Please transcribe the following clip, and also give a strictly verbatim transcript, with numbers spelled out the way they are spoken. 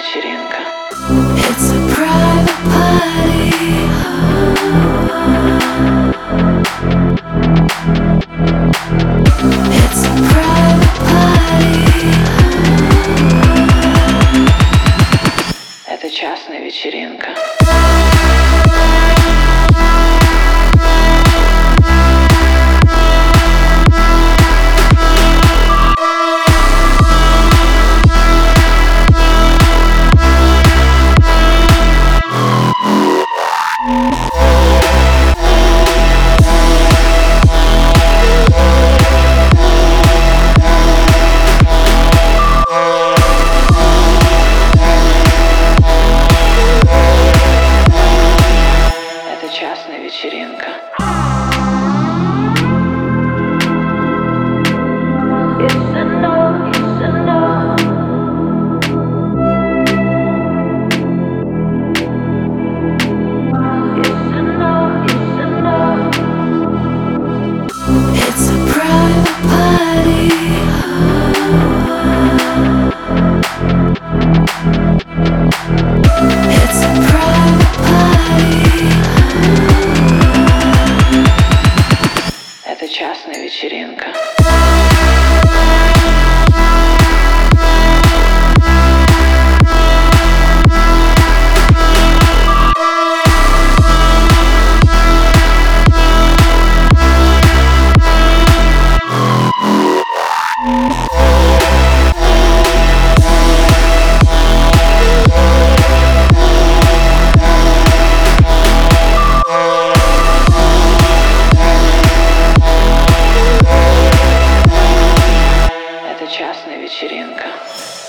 вечеринка. It's a private party. It's a private party. Это частная вечеринка. Частная вечеринка. It's a no, it's a no. It's a no, it's a no. It's a private party. It's a private party. Это частная вечеринка. Частная вечеринка.